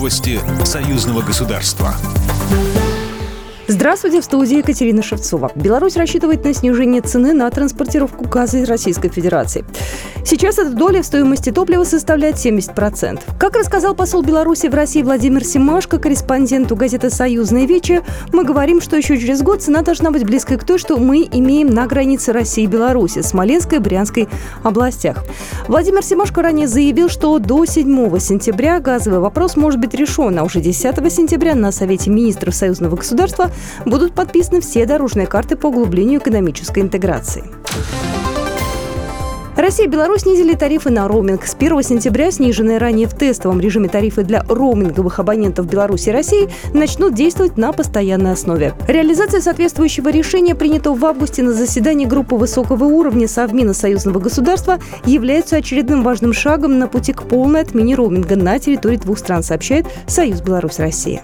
Новости союзного государства. Здравствуйте, в студии Екатерина Шевцова. Беларусь рассчитывает на снижение цены на транспортировку газа из Российской Федерации. Сейчас эта доля в стоимости топлива составляет 70%. Как рассказал посол Беларуси в России Владимир Семашко, корреспонденту газеты «Союзная Вече», мы говорим, что еще через год цена должна быть близкой к той, что мы имеем на границе России и Беларуси, Смоленской и Брянской областях. Владимир Семашко ранее заявил, что до 7 сентября газовый вопрос может быть решен, а уже 10 сентября на Совете министров союзного государства будут подписаны все дорожные карты по углублению экономической интеграции. Россия и Беларусь снизили тарифы на роуминг. С 1 сентября сниженные ранее в тестовом режиме тарифы для роуминговых абонентов Беларуси и России начнут действовать на постоянной основе. Реализация соответствующего решения, принятого в августе на заседании группы высокого уровня Совмина союзного государства, является очередным важным шагом на пути к полной отмене роуминга на территории двух стран, сообщает Союз Беларусь-Россия.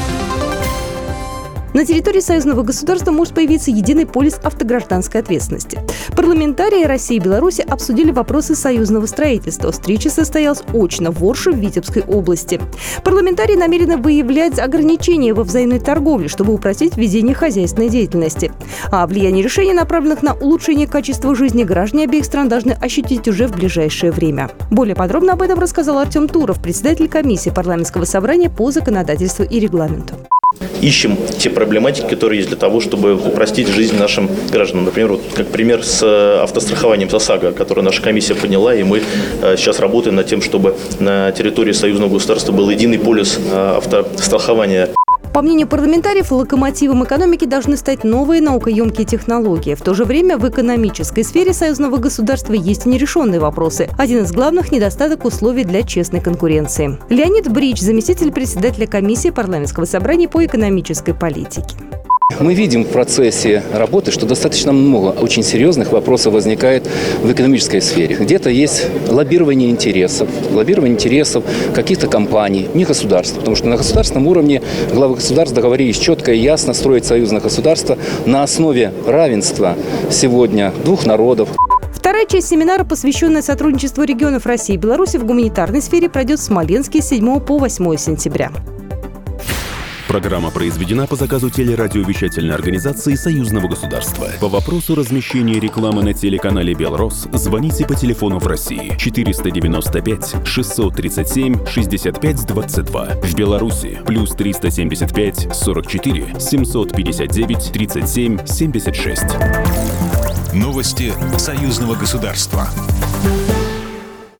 На территории союзного государства может появиться единый полис автогражданской ответственности. Парламентарии России и Беларуси обсудили вопросы союзного строительства. Встреча состоялась очно в Орше в Витебской области. Парламентарии намерены выявлять ограничения во взаимной торговле, чтобы упростить ведение хозяйственной деятельности. А влияние решений, направленных на улучшение качества жизни граждан обеих стран, должны ощутить уже в ближайшее время. Более подробно об этом рассказал Артем Туров, председатель комиссии парламентского собрания по законодательству и регламенту. Ищем те проблематики, которые есть для того, чтобы упростить жизнь нашим гражданам. Например, как пример с автострахованием ОСАГО, который наша комиссия подняла, и мы сейчас работаем над тем, чтобы на территории союзного государства был единый полис автострахования. По мнению парламентариев, локомотивом экономики должны стать новые наукоемкие технологии. В то же время в экономической сфере союзного государства есть нерешенные вопросы. Один из главных – недостаток условий для честной конкуренции. Леонид Брич, заместитель председателя комиссии парламентского собрания по экономической политике. Мы видим в процессе работы, что достаточно много очень серьезных вопросов возникает в экономической сфере. Где-то есть лоббирование интересов каких-то компаний, не государства. Потому что на государственном уровне главы государств договорились четко и ясно строить союзное государство на основе равенства сегодня двух народов. Вторая часть семинара, посвященная сотрудничеству регионов России и Беларуси в гуманитарной сфере, пройдет в Смоленске с 7 по 8 сентября. Программа произведена по заказу телерадиовещательной организации Союзного государства. По вопросу размещения рекламы на телеканале «Белрос» звоните по телефону в России 495 637 65 22. В Беларуси плюс 375 44 759 37 76. Новости союзного государства.